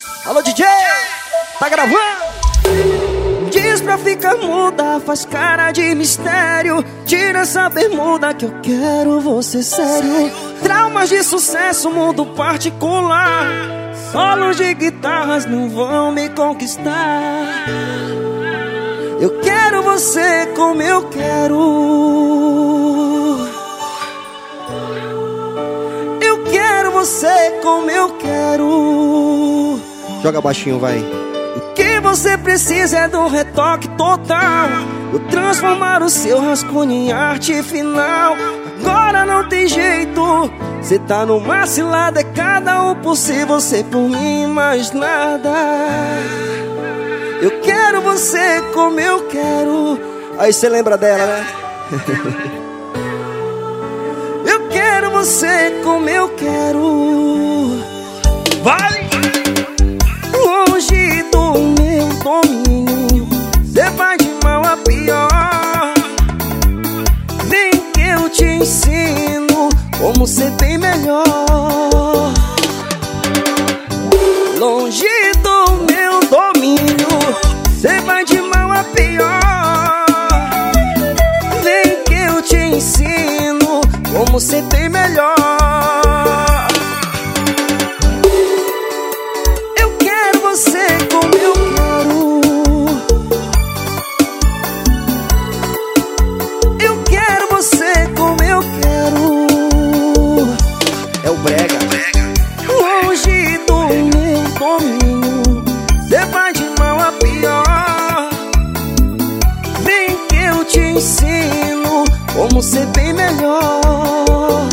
Alô, DJ, tá gravando? Diz pra ficar muda, faz cara de mistério. Tira essa bermuda que eu quero você sério. Traumas de sucesso, mundo particular. Solos de guitarras não vão me conquistar. Eu quero você como eu quero. Eu quero você como eu quero. Joga baixinho, vai. O que você precisa é do retoque total. Vou transformar o seu rascunho em arte final. Agora não tem jeito. Cê tá numa cilada, é cada um por si, você por mim, mais nada. Eu quero você como eu quero. Aí cê lembra dela, né? Eu quero você como eu quero. Vai! Longe do meu domínio, cê vai de mal a pior. Vem que eu te ensino como ser bem melhor. Longe do meu domínio, cê vai de mal a pior. Vem que eu te ensino como ser bem melhor. Eu quero você como eu quero. Eu quero você como eu quero. É o brega. Longe do meu domínio, cê vai de mal a pior. Vem que eu te ensino como ser bem melhor.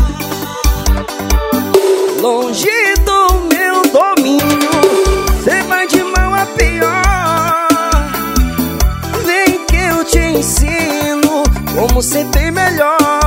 Longe do meu domínio, cê vai de mal a pior. Vem que eu te ensino como ser bem melhor.